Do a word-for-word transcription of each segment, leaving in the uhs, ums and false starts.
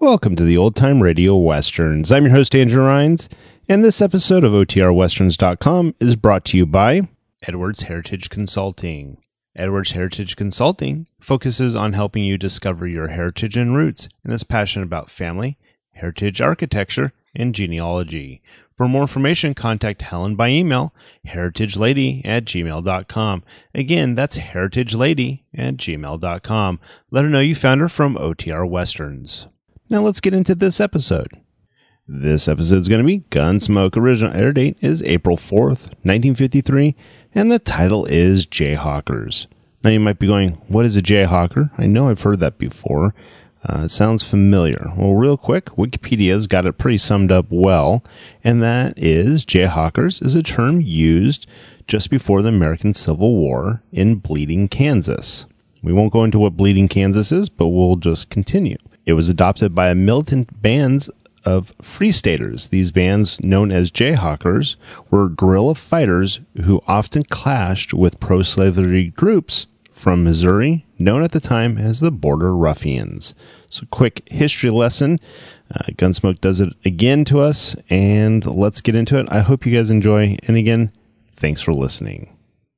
Welcome to the Old Time Radio Westerns. I'm your host, Andrew Rhynes, and this episode of O T R Westerns dot com is brought to you by Edwards Heritage Consulting. Edwards Heritage Consulting focuses on helping you discover your heritage and roots and is passionate about family, heritage architecture, and genealogy. For more information, contact Helen by email, heritagelady at gmail dot com. Again, that's heritagelady at gmail dot com. Let her know you found her from O T R Westerns. Now let's get into this episode. This episode is going to be Gunsmoke. Original air date is April fourth, nineteen fifty-three, and the title is Jayhawkers. Now you might be going, what is a Jayhawker? I know I've heard that before. Uh, it sounds familiar. Well, real quick, Wikipedia's got it pretty summed up well, and that is Jayhawkers is a term used just before the American Civil War in Bleeding, Kansas. We won't go into what Bleeding, Kansas is, but we'll just continue. It was adopted by a militant bands of Free Staters. These bands, known as Jayhawkers, were guerrilla fighters who often clashed with pro-slavery groups from Missouri, known at the time as the Border Ruffians. So, quick history lesson. Uh, Gunsmoke does it again to us, and let's get into it. I hope you guys enjoy, and again, thanks for listening.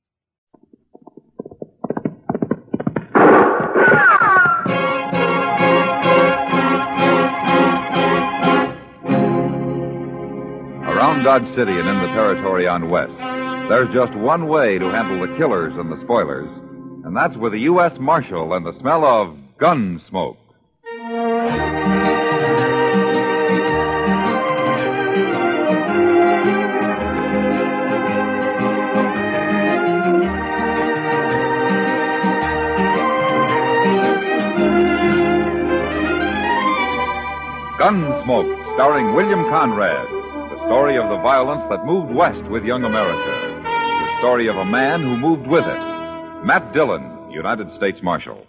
Around Dodge City and in the territory on West, there's just one way to handle the killers and the spoilers, and that's with a U S Marshal and the smell of gun smoke. Gunsmoke, starring William Conrad. The story of the violence that moved west with young America. The story of a man who moved with it. Matt Dillon, United States Marshal.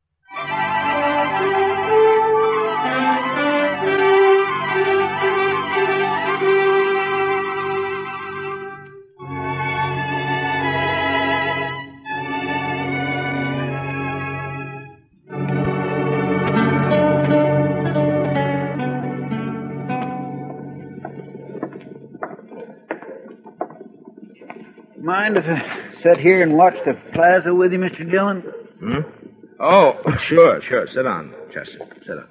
Mind if I sit here and watch the plaza with you, Mister Dillon? Hmm? Oh, sure, sure. Sit down, Chester. Sit down.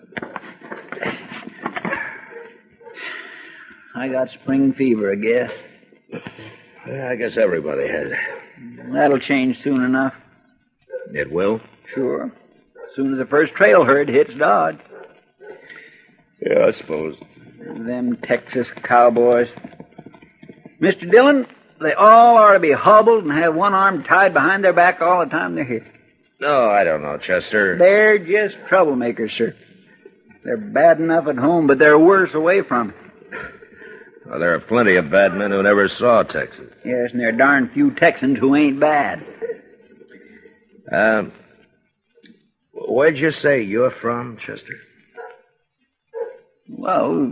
I got spring fever, I guess. Yeah, I guess everybody has it. That'll change soon enough. It will? Sure. As soon as the first trail herd hits Dodge. Yeah, I suppose. Them Texas cowboys. Mister Dillon, they all ought to be hobbled and have one arm tied behind their back all the time they're here. No, I don't know, Chester. They're just troublemakers, sir. They're bad enough at home, but they're worse away from it. Well, there are plenty of bad men who never saw Texas. Yes, and there are darn few Texans who ain't bad. Um, where'd you say you're from, Chester? Well,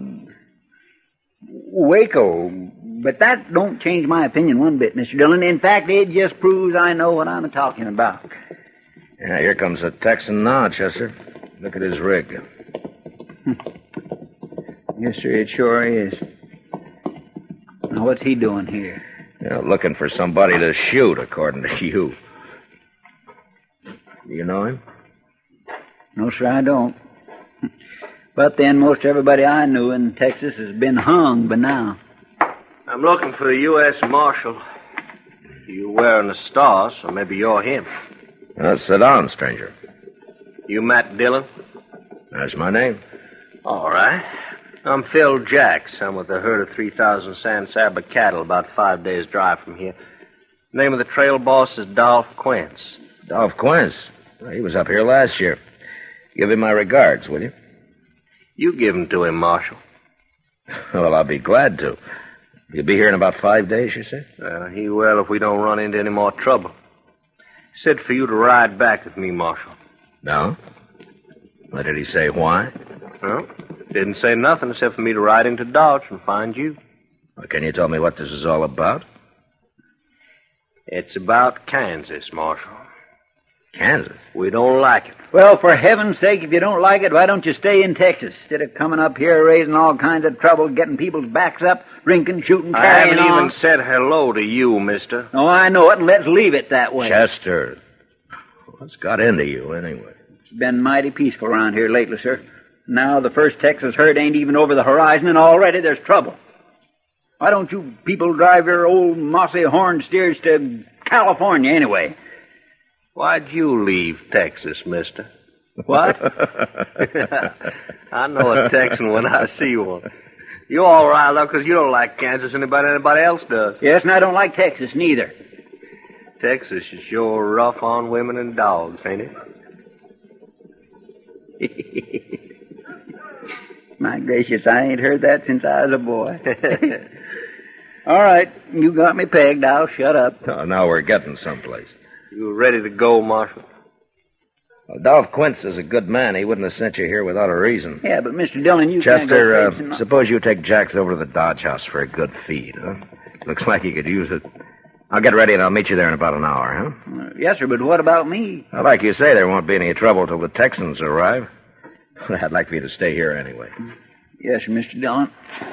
Waco. But that don't change my opinion one bit, Mister Dillon. In fact, it just proves I know what I'm talking about. Yeah, here comes a Texan now, Chester. Look at his rig. Yes, sir, it sure is. Now, what's he doing here? You know, looking for somebody to shoot, according to you. Do you know him? No, sir, I don't. But then most everybody I knew in Texas has been hung by now. I'm looking for the U S Marshal. You wearing a star, so maybe you're him. Uh, sit down, stranger. You Matt Dillon? That's my name. All right. I'm Phil Jacks. I'm with a herd of three thousand San Saba cattle about five days' drive from here. The name of the trail boss is Dolph Quince. Dolph Quince? Well, he was up here last year. Give him my regards, will you? You give them to him, Marshal. Well, I'll be glad to. You'll be here in about five days, you say? Uh, he will if we don't run into any more trouble. He said for you to ride back with me, Marshal. No? What did he say, why? Well, didn't say nothing except for me to ride into Dodge and find you. Well, can you tell me what this is all about? It's about Kansas, Marshal. Kansas? We don't like it. Well, for heaven's sake, if you don't like it, why don't you stay in Texas instead of coming up here raising all kinds of trouble, getting people's backs up, drinking, shooting, I carrying haven't on? even said hello to you, mister. Oh, I know it, and let's leave it that way. Chester, what's got into you anyway? It's been mighty peaceful around here lately, sir. Now the first Texas herd ain't even over the horizon, and already there's trouble. Why don't you people drive your old mossy horn steers to California anyway? Why'd you leave Texas, mister? What? I know a Texan when I see one. You all riled up because you don't like Kansas anybody anybody else does. Yes, and I don't like Texas neither. Texas is sure rough on women and dogs, ain't it? My gracious, I ain't heard that since I was a boy. All right, you got me pegged. I'll shut up. Oh, now we're getting someplace. You ready to go, Marshal? Well, Dolph Quince is a good man. He wouldn't have sent you here without a reason. Yeah, but Mister Dillon, you can't Chester, go uh, chasing my- suppose you take Jax over to the Dodge House for a good feed, huh? Looks like he could use it. I'll get ready and I'll meet you there in about an hour, huh? Uh, yes, sir, but what about me? Well, like you say, there won't be any trouble till the Texans arrive. I'd like for you to stay here anyway. Yes, sir, Mister Dillon.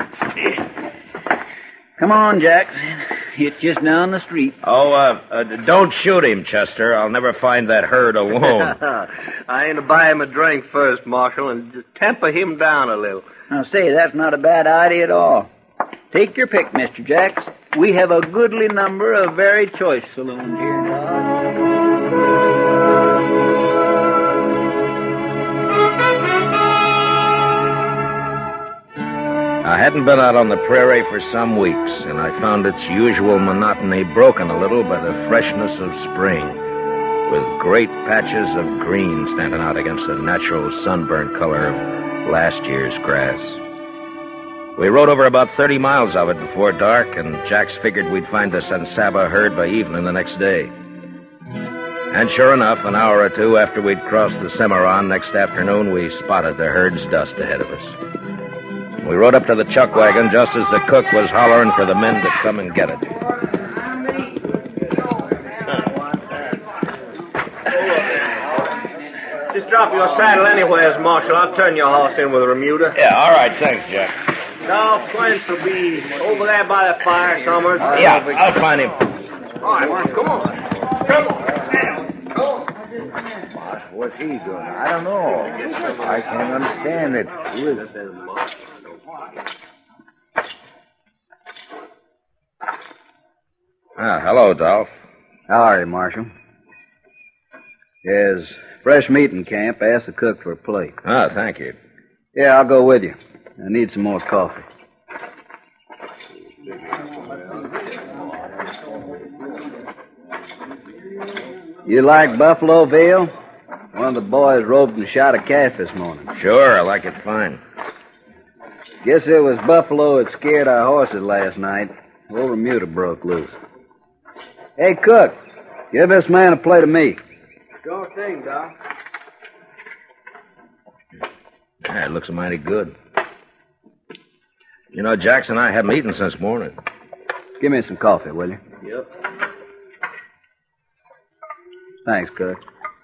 Come on, Jax. It's just down the street. Oh, uh, uh, don't shoot him, Chester. I'll never find that herd alone. I ain't to buy him a drink first, Marshal, and just temper him down a little. Now, say, that's not a bad idea at all. Take your pick, Mister Jax. We have a goodly number of very choice saloons here in Dodge. I hadn't been out on the prairie for some weeks, and I found its usual monotony broken a little by the freshness of spring, with great patches of green standing out against the natural sunburnt color of last year's grass. We rode over about thirty miles of it before dark, and Jax figured we'd find the San Saba herd by evening the next day. And sure enough, an hour or two after we'd crossed the Cimarron next afternoon, we spotted the herd's dust ahead of us. We rode up to the chuck wagon just as the cook was hollering for the men to come and get it. Just drop your saddle anywheres, Marshal. I'll turn your horse in with a remuda. Yeah, all right, thanks, Jack. Dolph Quince will be over there by the fire somewhere. Yeah, I'll find him. All right, come on. Come on. Come on. What's he doing? I don't know. I can't understand it. Who is it? Ah, hello, Dolph. How are you, Marshal? There's fresh meat in camp. Ask the cook for a plate. Ah, thank you. Yeah, I'll go with you. I need some more coffee. You like Buffalo Veal? One of the boys roped and shot a calf this morning. Sure, I like it fine. Guess it was Buffalo that scared our horses last night. Old remuda broke loose. Hey, cook, give this man a plate of meat. Sure thing, Doc. Yeah, it looks mighty good. You know, Jackson and I haven't eaten since morning. Give me some coffee, will you? Yep. Thanks, cook.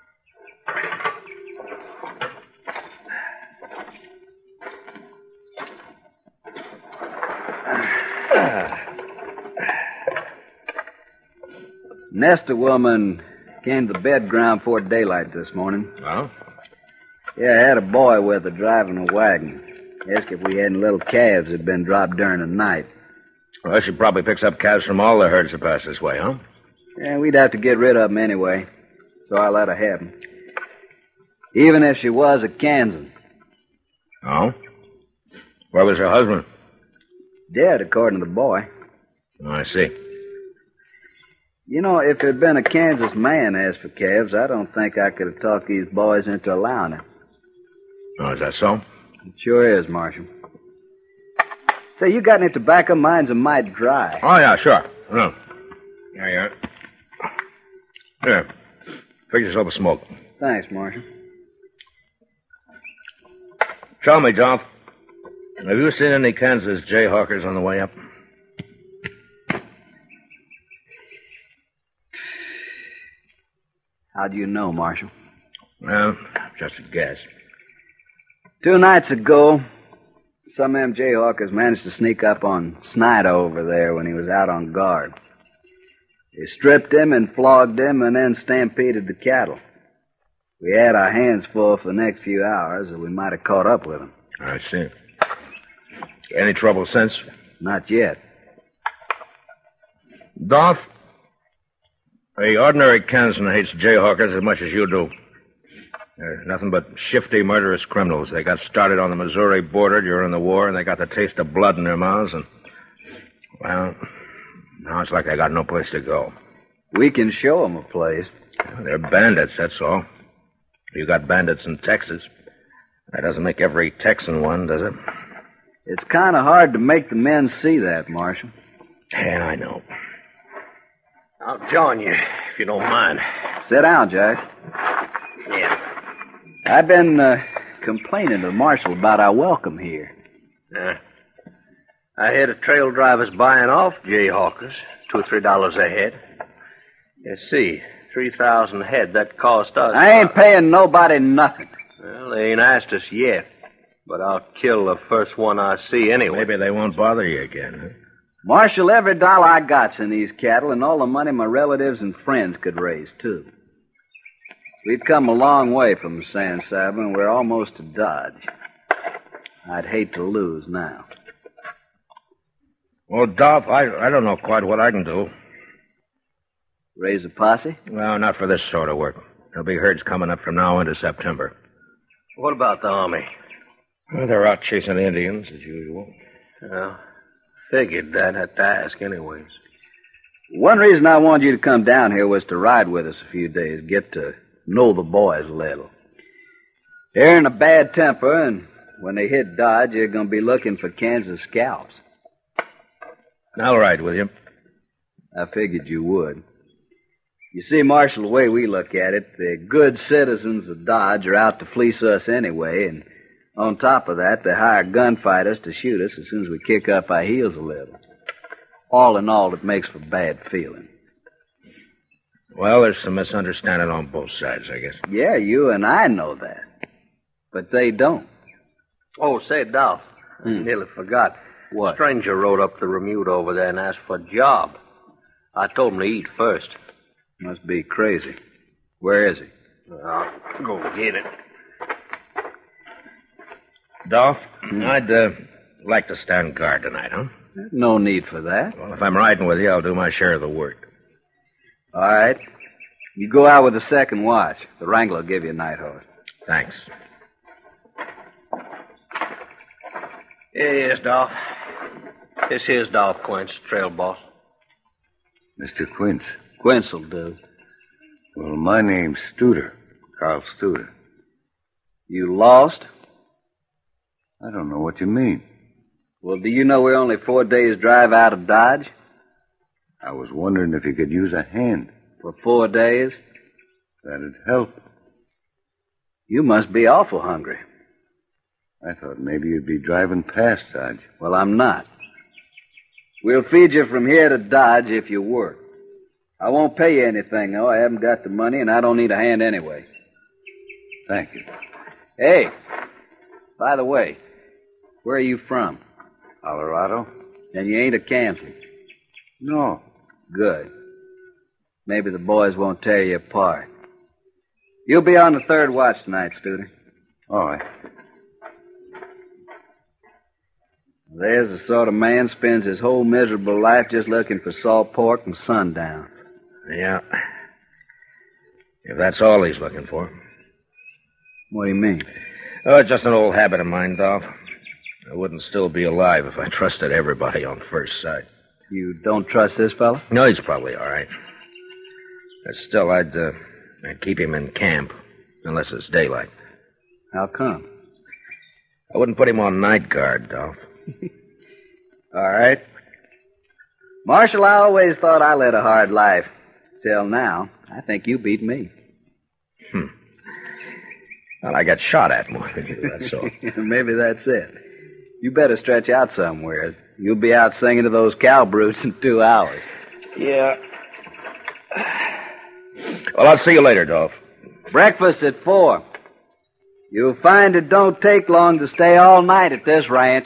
Nesta woman came to the bed ground before daylight this morning. Well? Yeah, I had a boy with her driving a wagon. Asked if we had any little calves that had been dropped during the night. Well, she probably picks up calves from all the herds that pass this way, huh? Yeah, we'd have to get rid of them anyway, so I let her have them. Even if she was a Kansan. Oh? Where was her husband? Dead, according to the boy. Oh, I see. You know, if there'd been a Kansas man asked for calves, I don't think I could have talked these boys into allowing it. Oh, is that so? It sure is, Marshal. Say, you got any tobacco? Mine's a mite dry. Oh, yeah, sure. Oh. There you are. Here. Fix yourself a smoke. Thanks, Marshal. Tell me, Dolph, have you seen any Kansas jayhawkers on the way up? How do you know, Marshal? Well, just a guess. Two nights ago, some of them Jayhawkers managed to sneak up on Snyder over there when he was out on guard. They stripped him and flogged him and then stampeded the cattle. We had our hands full for the next few hours, or we might have caught up with them. I see. Any trouble since? Not yet. Dolph, the ordinary Kansan hates Jayhawkers as much as you do. They're nothing but shifty, murderous criminals. They got started on the Missouri border during the war, and they got the taste of blood in their mouths, and, well, now it's like they got no place to go. We can show them a place. They're bandits, that's all. You got bandits in Texas. That doesn't make every Texan one, does it? It's kind of hard to make the men see that, Marshal. Yeah, I know. I'll join you, if you don't mind. Sit down, Jack. Yeah. I've been uh, complaining to the Marshal about our welcome here. Yeah. I hear the trail drivers buying off Jayhawkers, two or three dollars a head. You see, three thousand head, that cost us. I ain't paying nobody nothing. Well, they ain't asked us yet, but I'll kill the first one I see anyway. Maybe they won't bother you again, huh? Marshal, every dollar I got's in these cattle and all the money my relatives and friends could raise, too. We've come a long way from the San Saba, and we're almost to Dodge. I'd hate to lose now. Well, Dolph, I, I don't know quite what I can do. Raise a posse? Well, not for this sort of work. There'll be herds coming up from now into September. What about the Army? Well, they're out chasing the Indians, as usual. Well, figured that. Had to ask anyways. One reason I wanted you to come down here was to ride with us a few days, get to know the boys a little. They're in a bad temper, and when they hit Dodge, they're going to be looking for Kansas scalps. I'll ride with you. I figured you would. You see, Marshal, the way we look at it, the good citizens of Dodge are out to fleece us anyway, and on top of that, they hire gunfighters to shoot us as soon as we kick up our heels a little. All in all, it makes for bad feeling. Well, there's some misunderstanding on both sides, I guess. Yeah, you and I know that. But they don't. Oh, say, Dolph, I Hmm. nearly forgot. What? A stranger rode up the Remuda over there and asked for a job. I told him to eat first. Must be crazy. Where is he? I'll go get it. Dolph, I'd uh, like to stand guard tonight, huh? No need for that. Well, if I'm riding with you, I'll do my share of the work. All right. You go out with the second watch. The Wrangler will give you a night horse. Thanks. Here he is, Dolph. This here's Dolph Quince, trail boss. Mister Quince. Quince will do. Well, my name's Studer. Carl Studer. You lost? I don't know what you mean. Well, do you know we're only four days' drive out of Dodge? I was wondering if you could use a hand. For four days? That'd help. You must be awful hungry. I thought maybe you'd be driving past Dodge. Well, I'm not. We'll feed you from here to Dodge if you work. I won't pay you anything, though. I haven't got the money, and I don't need a hand anyway. Thank you. Hey, by the way, where are you from? Colorado? And you ain't a Kansan? No. Good. Maybe the boys won't tear you apart. You'll be on the third watch tonight, Studer. All right. There's the sort of man spends his whole miserable life just looking for salt pork and sundown. Yeah. If that's all he's looking for. What do you mean? Oh, it's just an old habit of mine, Dolph. I wouldn't still be alive if I trusted everybody on first sight. You don't trust this fella? No, he's probably all right. But still, I'd, uh, I'd keep him in camp, unless it's daylight. How come? I wouldn't put him on night guard, Dolph. All right. Marshal, I always thought I led a hard life. Till now, I think you beat me. Hmm. Well, I got shot at more than you, that's all. Maybe that's it. You better stretch out somewhere. You'll be out singing to those cow brutes in two hours. Yeah. Well, I'll see you later, Dolph. Breakfast at four. You'll find it don't take long to stay all night at this ranch.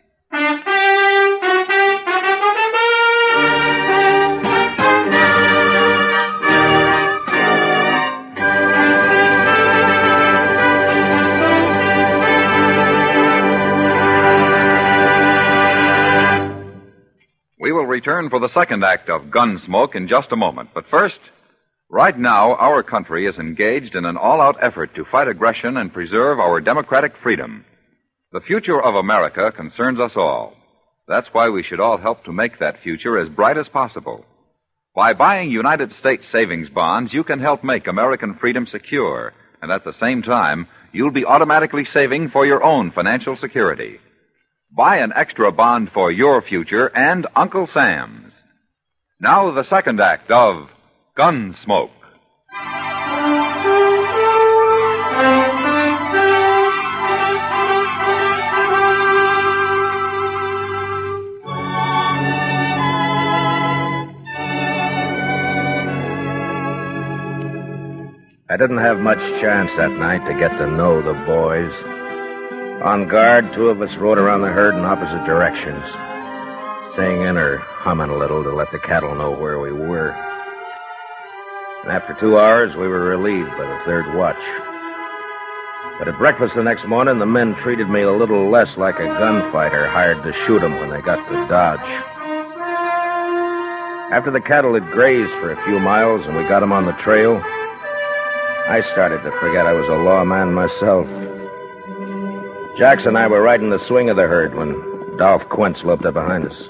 We will return for the second act of Gunsmoke in just a moment. But first, right now, our country is engaged in an all-out effort to fight aggression and preserve our democratic freedom. The future of America concerns us all. That's why we should all help to make that future as bright as possible. By buying United States savings bonds, you can help make American freedom secure, and at the same time, you'll be automatically saving for your own financial security. Buy an extra bond for your future and Uncle Sam's. Now the second act of Gunsmoke. I didn't have much chance that night to get to know the boys. On guard, two of us rode around the herd in opposite directions, singing or humming a little to let the cattle know where we were. And after two hours, we were relieved by the third watch. But at breakfast the next morning, the men treated me a little less like a gunfighter hired to shoot them when they got to Dodge. After the cattle had grazed for a few miles and we got them on the trail, I started to forget I was a lawman myself. Jax and I were riding the swing of the herd when Dolph Quint loped up behind us.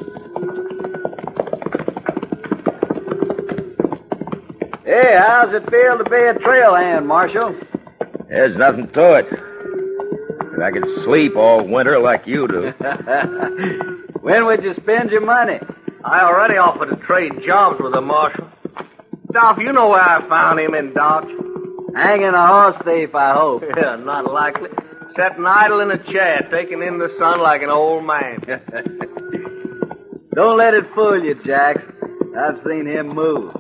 Hey, how's it feel to be a trail hand, Marshal? There's nothing to it. If I could sleep all winter like you do. When would you spend your money? I already offered to trade jobs with the Marshal. Dolph, you know where I found him in Dodge. Hanging a horse thief, I hope. Yeah, not likely. Sitting idle in a chair, taking in the sun like an old man. Don't let it fool you, Jax. I've seen him move.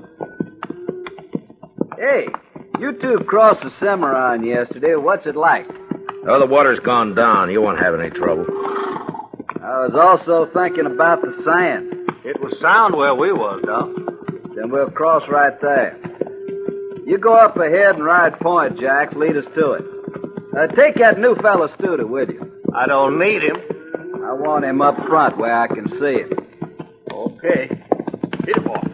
Hey, you two crossed the Cimarron yesterday. What's it like? Oh, the water's gone down. You won't have any trouble. I was also thinking about the sand. It was sound where we was, Dolph. Then we'll cross right there. You go up ahead and ride point, Jax. Lead us to it. Uh, take that new fellow Studer with you. I don't need him. I want him up front where I can see him. Okay. Hit him off.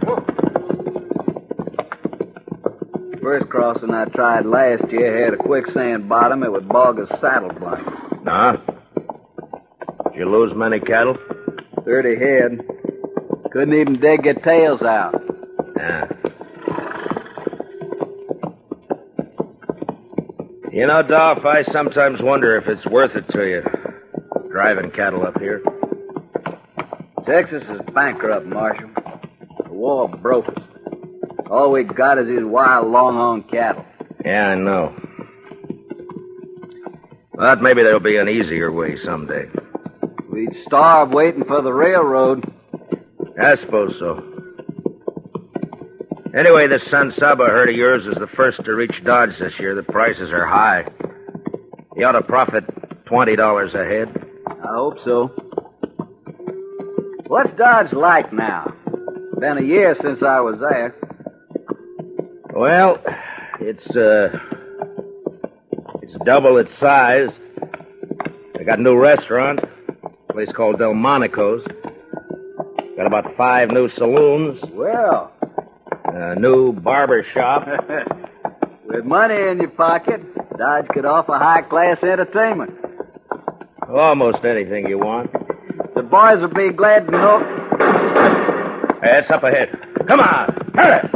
First crossing I tried last year had a quicksand bottom. It would bog a saddle blanket. Nah. Did you lose many cattle? Thirty head. Couldn't even dig their tails out. Yeah. You know, Dolph, I sometimes wonder if it's worth it to you, driving cattle up here. Texas is bankrupt, Marshal. The war broke us. All we got is these wild longhorn cattle. Yeah, I know. But maybe there'll be an easier way someday. We'd starve waiting for the railroad. I suppose so. Anyway, this San Saba herd of yours is the first to reach Dodge this year. The prices are high. You ought to profit twenty dollars a head. I hope so. What's Dodge like now? Been a year since I was there. Well, it's, uh... It's double its size. They got a new restaurant, a place called Delmonico's. Got about five new saloons. Well... A new barber shop. With money in your pocket, Dodge could offer high-class entertainment. Almost anything you want. The boys will be glad to know... Hey, it's up ahead. Come on, hurry!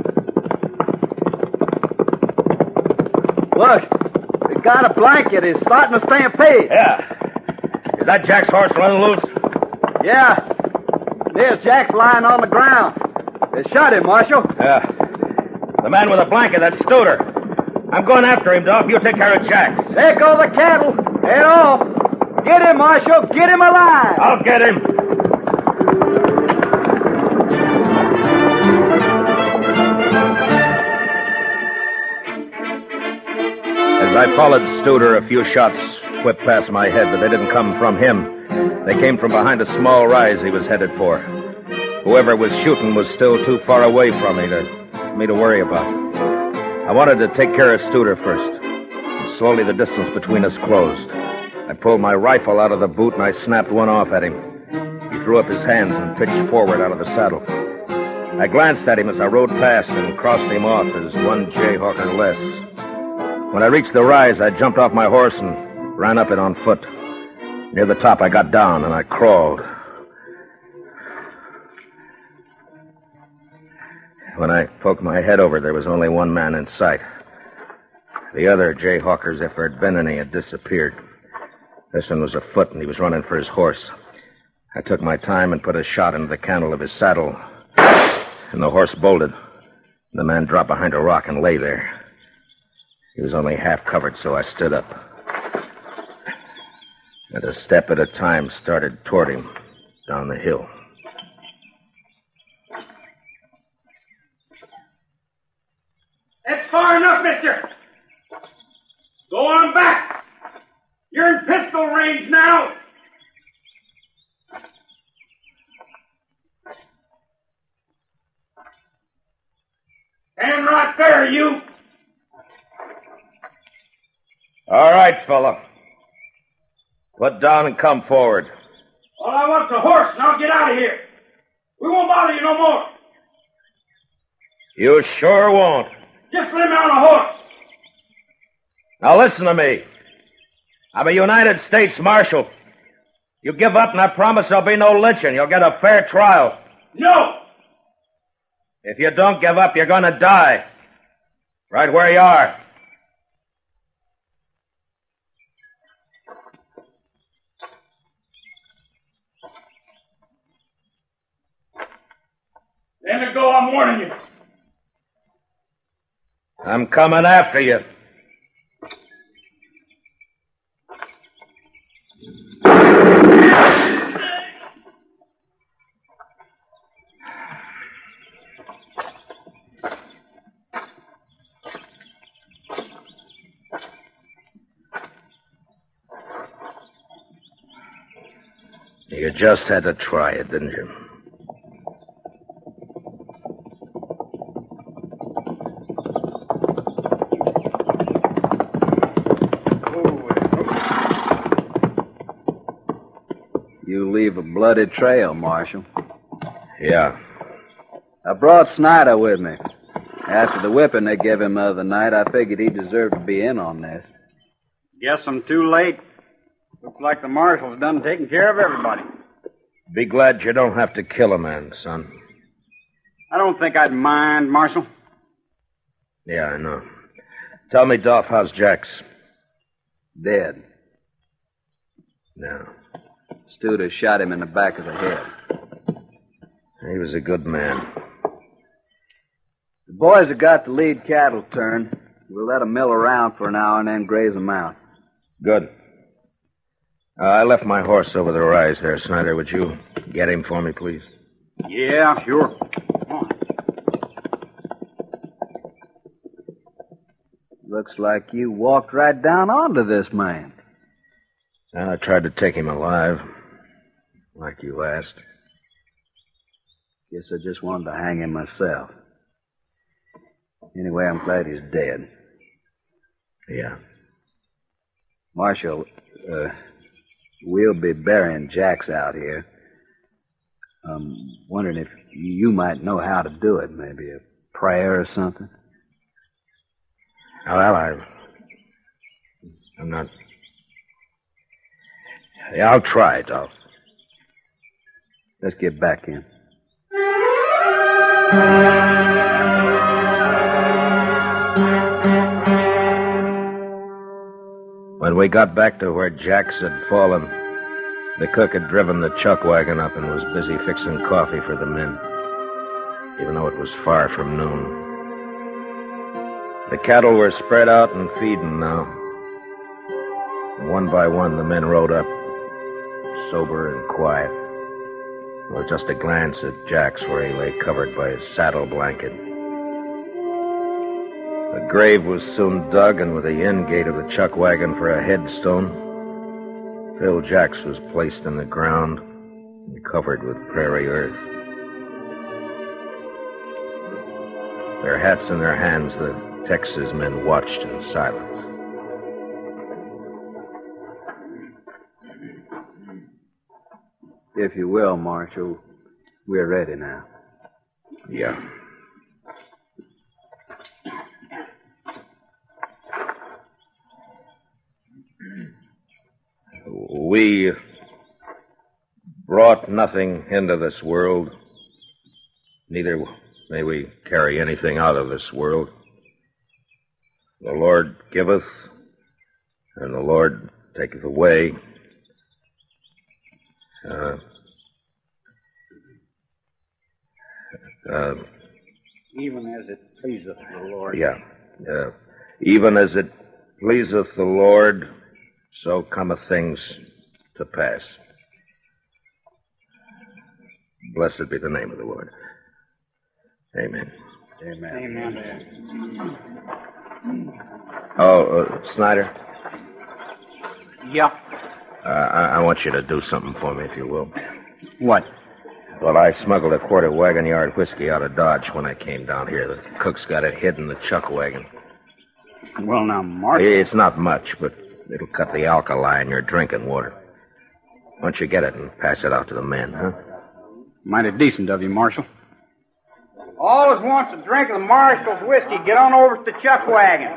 Look, we got a blanket. It's starting to stampede. Yeah. Is that Jack's horse running loose? Yeah. There's Jack's lying on the ground. They shot him, Marshal. Yeah. The man with the blanket, that's Studer. I'm going after him, Dolph. You take care of Jax. There go the cattle. Head off. Get him, Marshal. Get him alive. I'll get him. I followed Studer, a few shots whipped past my head, but they didn't come from him. They came from behind a small rise he was headed for. Whoever was shooting was still too far away from me to, for me to worry about. I wanted to take care of Studer first. And slowly the distance between us closed. I pulled my rifle out of the boot and I snapped one off at him. He threw up his hands and pitched forward out of the saddle. I glanced at him as I rode past and crossed him off as one jayhawker less. When I reached the rise, I jumped off my horse and ran up it on foot. Near the top, I got down and I crawled. When I poked my head over, there was only one man in sight. The other jayhawkers, if there had been any, had disappeared. This one was afoot and he was running for his horse. I took my time and put a shot into the cantle of his saddle. And the horse bolted. The man dropped behind a rock and lay there. He was only half covered, so I stood up. And a step at a time started toward him down the hill. That's far enough, mister. Go on back. You're in pistol range now. Stand right there, you. All right, fella. Put down and come forward. All I want's a horse, and I'll get out of here. We won't bother you no more. You sure won't. Just let me on a horse. Now listen to me. I'm a United States Marshal. You give up and I promise there'll be no lynching. You'll get a fair trial. No. If you don't give up, you're gonna die. Right where you are. Let me go, I'm warning you. I'm coming after you. You just had to try it, didn't you? You leave a bloody trail, Marshal. Yeah. I brought Snyder with me. After the whipping they gave him the other night, I figured he deserved to be in on this. Guess I'm too late. Looks like the marshal's done taking care of everybody. Be glad you don't have to kill a man, son. I don't think I'd mind, Marshal. Yeah, I know. Tell me, Dolph, how's Jax? Dead. No. Studer shot him in the back of the head. He was a good man. The boys have got the lead cattle turned. We'll let them mill around for an hour and then graze them out. Good. Uh, I left my horse over the rise there, Snyder. Would you get him for me, please? Yeah, sure. Come on. Looks like you walked right down onto this man. I tried to take him alive, like you asked. Guess I just wanted to hang him myself. Anyway, I'm glad he's dead. Yeah. Marshal, uh, we'll be burying Jax out here. I'm wondering if you might know how to do it. Maybe a prayer or something. Well, I... I'm not... Yeah, I'll try, Dolph. Let's get back in. When we got back to where Jax had fallen, the cook had driven the chuck wagon up and was busy fixing coffee for the men, even though it was far from noon. The cattle were spread out and feeding now. And one by one, the men rode up, sober and quiet, with just a glance at Jax where he lay covered by his saddle blanket. The grave was soon dug, and with the end gate of the chuck wagon for a headstone, Phil Jacks was placed in the ground and covered with prairie earth. Their hats in their hands, the Texas men watched in silence. If you will, Marshal, we're ready now. Yeah. We brought nothing into this world, neither may we carry anything out of this world. The Lord giveth, and the Lord taketh away. Uh, uh, Even as it pleaseth the Lord. yeah. Uh, even as it pleaseth the Lord, so cometh things to pass. Blessed be the name of the Lord. Amen. Amen. Amen. Oh, uh, Snyder, Yeah. uh, I-, I want you to do something for me, if you will. What? Well, I smuggled a quarter wagon yard whiskey out of Dodge when I came down here. The cook's got it hid in the chuck wagon. Well, now, Marshal. It's not much, but it'll cut the alkali in your drinking water. Why don't you get it and pass it out to the men, huh? Mighty decent of you, Marshal. Always wants a drink of the Marshal's whiskey. Get on over to the chuck wagon.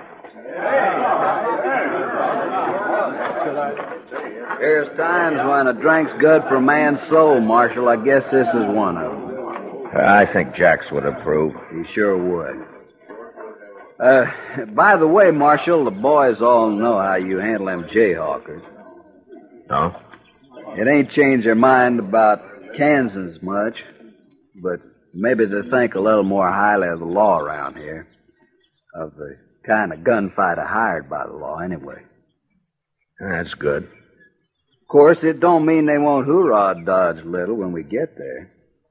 There's times when a drink's good for a man's soul, Marshal. I guess this is one of them. I think Jacks would approve. He sure would. Uh, by the way, Marshal, the boys all know how you handle them jayhawkers. No? It ain't changed their mind about Kansas much, but maybe they think a little more highly of the law around here. Of the kind of gunfighter hired by the law, anyway. That's good. Of course, it don't mean they won't hoorah Dodge Little when we get there.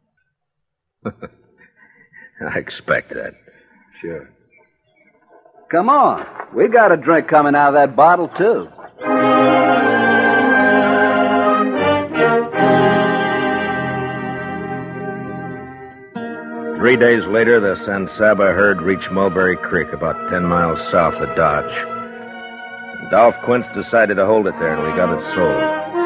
I expect that. Sure. Come on. We got a drink coming out of that bottle, too. Three days later, the San Saba herd reached Mulberry Creek, about ten miles south of Dodge. Dolph Quince decided to hold it there, and we got it sold.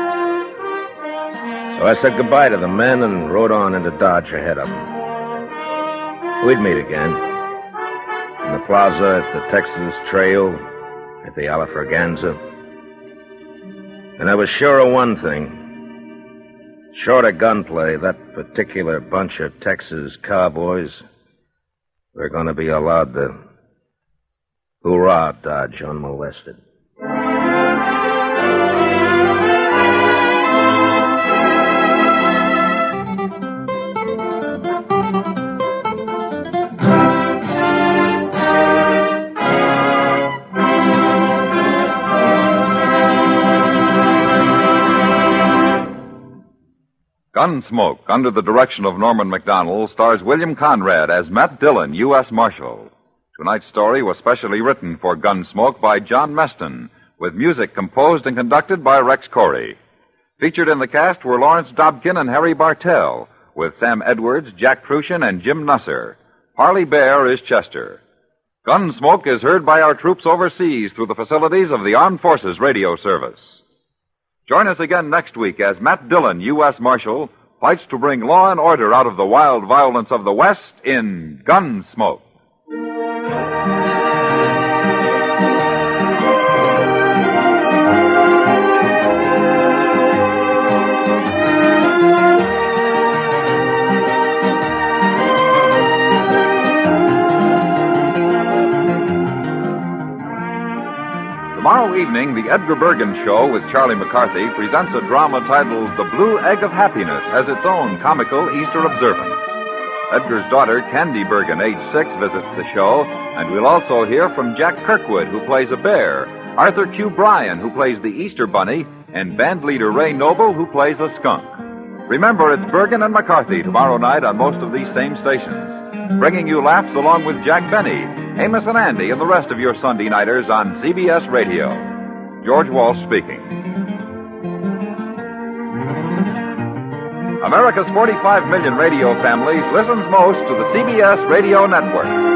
So I said goodbye to the men and rode on into Dodge ahead of them. We'd meet again. In the plaza, at the Texas Trail, at the Alafraganza. And I was sure of one thing. Short of gunplay, that particular bunch of Texas cowboys were going to be allowed to hoorah Dodge unmolested. Gunsmoke, under the direction of Norman Macdonald, stars William Conrad as Matt Dillon, U S Marshal. Tonight's story was specially written for Gunsmoke by John Meston, with music composed and conducted by Rex Corey. Featured in the cast were Lawrence Dobkin and Harry Bartell, with Sam Edwards, Jack Prussian, and Jim Nusser. Harley Bear is Chester. Gunsmoke is heard by our troops overseas through the facilities of the Armed Forces Radio Service. Join us again next week as Matt Dillon, U S Marshal, fights to bring law and order out of the wild violence of the West in Gunsmoke. Tomorrow evening, the Edgar Bergen Show with Charlie McCarthy presents a drama titled The Blue Egg of Happiness as its own comical Easter observance. Edgar's daughter, Candy Bergen, age six, visits the show, and we'll also hear from Jack Kirkwood, who plays a bear, Arthur Q. Bryan, who plays the Easter Bunny, and band leader Ray Noble, who plays a skunk. Remember, it's Bergen and McCarthy tomorrow night on most of these same stations, bringing you laughs along with Jack Benny Amos and Andy and the rest of your Sunday nighters on C B S Radio. George Walsh speaking. America's forty-five million radio families listens most to the C B S Radio Network.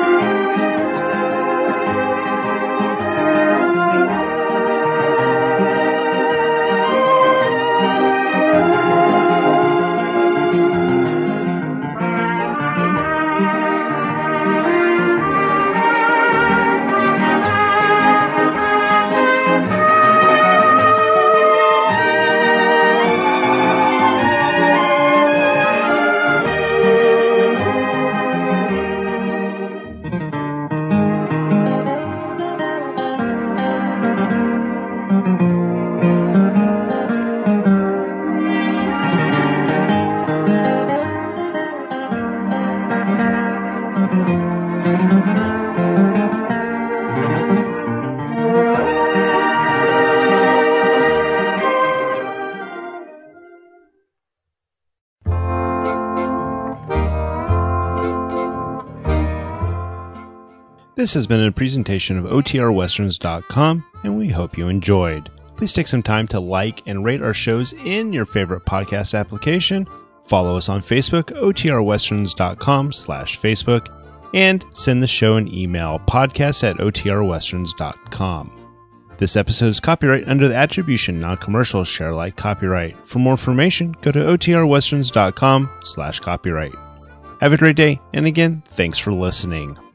This has been a presentation of O T R Westerns dot com, and we hope you enjoyed. Please take some time to like and rate our shows in your favorite podcast application. Follow us on Facebook, O T R Westerns dot com slash Facebook, and send the show an email, podcast at O T R Westerns dot com. This episode is copyright under the Attribution Non-Commercial Share Alike copyright. For more information, go to O T R Westerns dot com slash copyright. Have a great day, and again, thanks for listening.